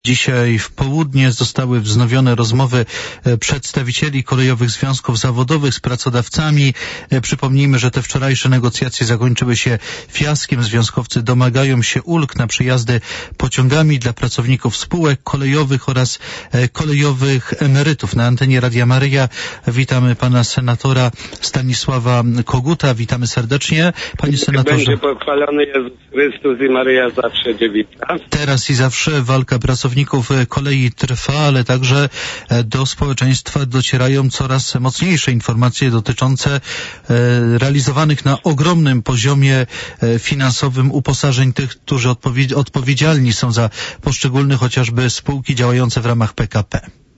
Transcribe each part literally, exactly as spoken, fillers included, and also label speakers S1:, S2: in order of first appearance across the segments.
S1: Dzisiaj w południe zostały wznowione rozmowy przedstawicieli kolejowych związków zawodowych z pracodawcami. Przypomnijmy, że te wczorajsze negocjacje zakończyły się fiaskiem. Związkowcy domagają się ulg na przejazdy pociągami dla pracowników spółek kolejowych oraz kolejowych emerytów. Na antenie Radia Maryja witamy pana senatora Stanisława Koguta. Witamy serdecznie. Panie senatorze.
S2: Będzie pochwalony Jezus Chrystus i Maryja zawsze cię wita.
S1: Teraz i zawsze walka pracowników kolei trwa, ale także do społeczeństwa docierają coraz mocniejsze informacje dotyczące realizowanych na ogromnym poziomie finansowym uposażeń tych, którzy odpowiedzialni są za poszczególne chociażby spółki działające w ramach P K P.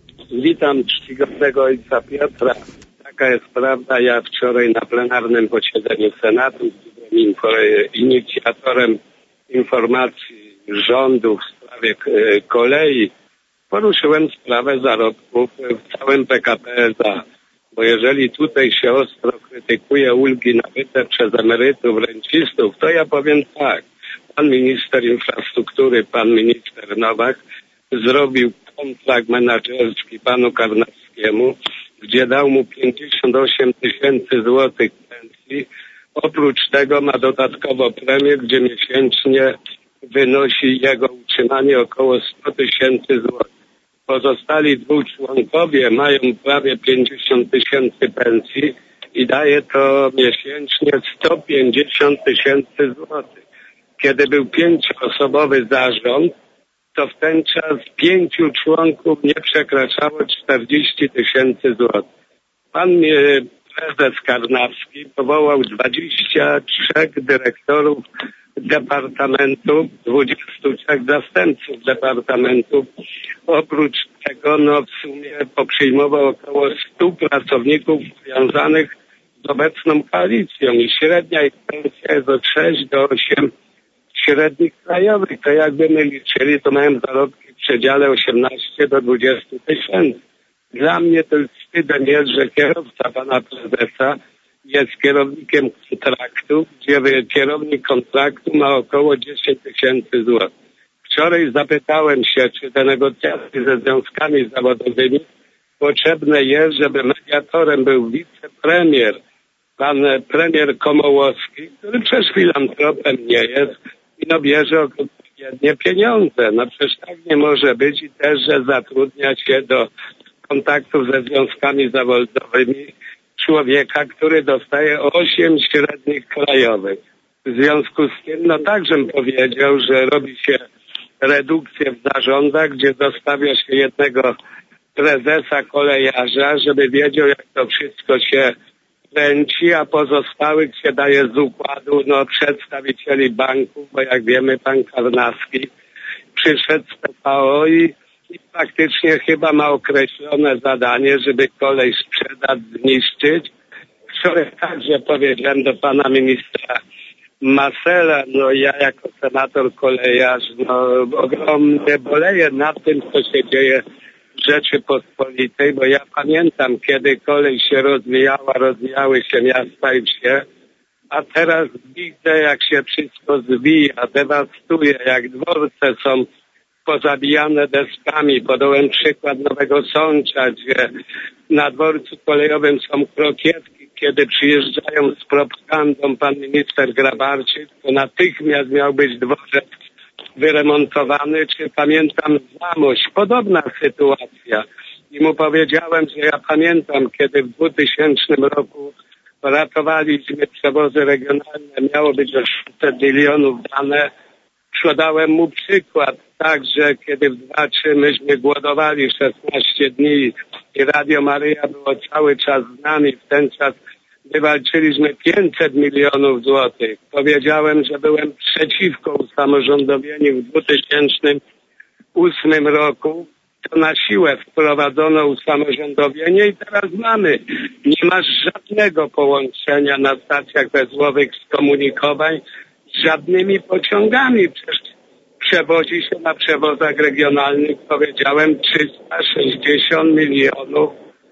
S2: Witam czcigodnego ojca Piotra. Taka jest prawda. Ja wczoraj na plenarnym posiedzeniu Senatu byłem inicjatorem informacji rządu w sprawie kolei. Poruszyłem sprawę zarobków w całym P K P S A. Bo jeżeli tutaj się ostro krytykuje ulgi nabyte przez emerytów, rencistów, to ja powiem tak. Pan minister infrastruktury, pan minister Nowak zrobił kontrakt menadżerski panu Karnackiemu, gdzie dał mu pięćdziesiąt osiem tysięcy złotych pensji. Oprócz tego ma dodatkowo premię, gdzie miesięcznie wynosi jego utrzymanie około sto tysięcy złotych. Pozostali dwóch członkowie mają prawie pięćdziesiąt tysięcy pensji i daje to miesięcznie sto pięćdziesiąt tysięcy złotych. Kiedy był pięcioosobowy zarząd, to w ten czas pięciu członków nie przekraczało czterdzieści tysięcy złotych. Pan prezes Karnacki powołał dwudziestu trzech dyrektorów departamentów, dwudziestu trzech zastępców departamentów. Oprócz tego no w sumie poprzyjmował około stu pracowników związanych z obecną koalicją i średnia ich pensja jest od sześć do ośmiu średnich krajowych. To jakby my liczyli, to mają zarobki w przedziale osiemnaście do dwudziestu tysięcy. Dla mnie to wstydem jest, że kierowca pana prezesa jest kierownikiem kontraktu, gdzie kierownik kontraktu ma około dziesięć tysięcy złotych. Wczoraj zapytałem się, czy te negocjacje ze związkami zawodowymi potrzebne jest, żeby mediatorem był wicepremier, pan premier Komołowski, który przecież filantropem nie jest i no bierze odpowiednie pieniądze. No przecież tak nie może być i też, że zatrudnia się do kontaktów ze związkami zawodowymi człowieka, który dostaje osiem średnich krajowych. W związku z tym, no tak, żem powiedział, że robi się redukcję w zarządach, gdzie zostawia się jednego prezesa kolejarza, żeby wiedział, jak to wszystko się kręci, a pozostałych się daje z układu no, przedstawicieli banków, bo jak wiemy, pan Karnacki przyszedł z P V O i I faktycznie chyba ma określone zadanie, żeby kolej sprzedać, zniszczyć. Wczoraj także powiedziałem do pana ministra Masela, no ja jako senator kolejarz, no ogromnie boleję nad tym, co się dzieje w Rzeczypospolitej, bo ja pamiętam, kiedy kolej się rozwijała, rozwijały się miasta i wsie, a teraz widzę, jak się wszystko zwija, dewastuje, jak dworce są pozabijane deskami. Podałem przykład Nowego Sącza, gdzie na dworcu kolejowym są krokietki. Kiedy przyjeżdżają z propagandą pan minister Grabarczyk, to natychmiast miał być dworzec wyremontowany. Czy pamiętam Zamość? Podobna sytuacja. I mu powiedziałem, że ja pamiętam, kiedy w dwutysięcznym roku ratowaliśmy przewozy regionalne, miało być o sześćset milionów dane. Podałem mu przykład, także kiedy w dwa trzy myśmy głodowali szesnaście dni i Radio Maryja było cały czas z nami, w ten czas wywalczyliśmy pięćset milionów złotych. Powiedziałem, że byłem przeciwko usamorządowieniu w dwa tysiące ósmym roku. To na siłę wprowadzono usamorządowienie i teraz mamy. Nie ma żadnego połączenia na stacjach węzłowych skomunikowań z żadnymi pociągami. Przecież przewozi się na przewozach regionalnych, powiedziałem, trzysta sześćdziesiąt milionów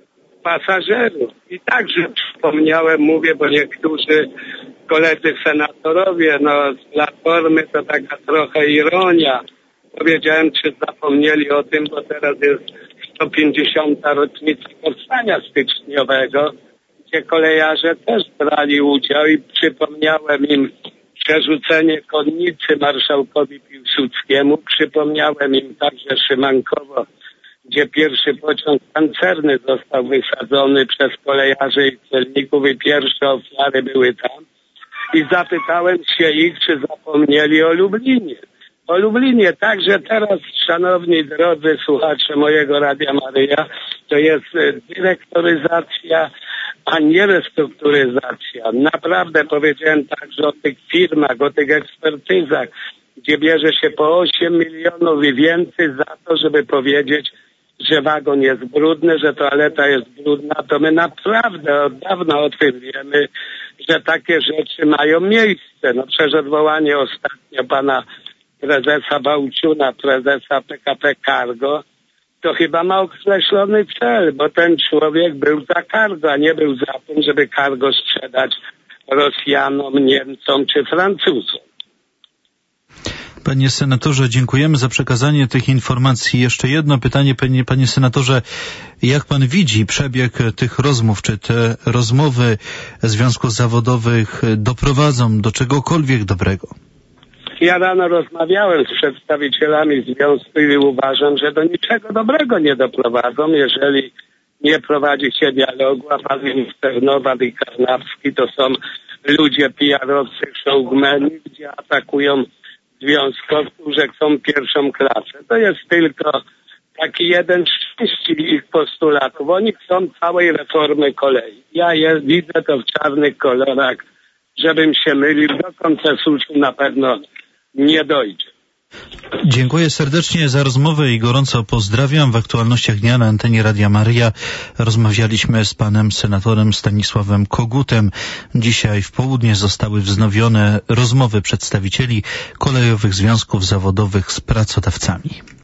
S2: pasażerów. I także przypomniałem, mówię, bo niektórzy koledzy senatorowie, no z Platformy to taka trochę ironia, powiedziałem, czy zapomnieli o tym, bo teraz jest sto pięćdziesiąta rocznica powstania styczniowego, gdzie kolejarze też brali udział i przypomniałem im przerzucenie konnicy marszałkowi Piłsudskiemu, przypomniałem im także Szymankowo, gdzie pierwszy pociąg pancerny został wysadzony przez kolejarzy i celników i pierwsze ofiary były tam. I zapytałem się ich, czy zapomnieli o Lublinie. O Lublinie także teraz, szanowni drodzy słuchacze mojego Radia Maryja, to jest dyrektoryzacja, a nie restrukturyzacja. Naprawdę powiedziałem także o tych firmach, o tych ekspertyzach, gdzie bierze się po osiem milionów i więcej za to, żeby powiedzieć, że wagon jest brudny, że toaleta jest brudna, to my naprawdę od dawna o tym wiemy, że takie rzeczy mają miejsce. No przecież odwołanie ostatnio pana prezesa Bałciuna, prezesa P K P Cargo, to chyba ma określony cel, bo ten człowiek był za cargo, a nie był za tym, żeby cargo sprzedać Rosjanom, Niemcom czy Francuzom.
S1: Panie senatorze, dziękujemy za przekazanie tych informacji. Jeszcze jedno pytanie, panie, panie senatorze. Jak pan widzi przebieg tych rozmów? Czy te rozmowy związków zawodowych doprowadzą do czegokolwiek dobrego?
S2: Ja rano rozmawiałem z przedstawicielami związku i uważam, że do niczego dobrego nie doprowadzą, jeżeli nie prowadzi się dialogu, a pan minister Nowak i Karnawski to są ludzie P R-owcy, showmeni, gdzie atakują związkowców, że chcą pierwszą klasę. To jest tylko taki jeden z części ich postulatów. Oni chcą całej reformy kolei. Ja jest, widzę to w czarnych kolorach, żebym się mylił, do koncesuszu na pewno nie dojdzie.
S1: Dziękuję serdecznie za rozmowę i gorąco pozdrawiam. W aktualnościach dnia na antenie Radia Maryja rozmawialiśmy z panem senatorem Stanisławem Kogutem. Dzisiaj w południe zostały wznowione rozmowy przedstawicieli kolejowych związków zawodowych z pracodawcami.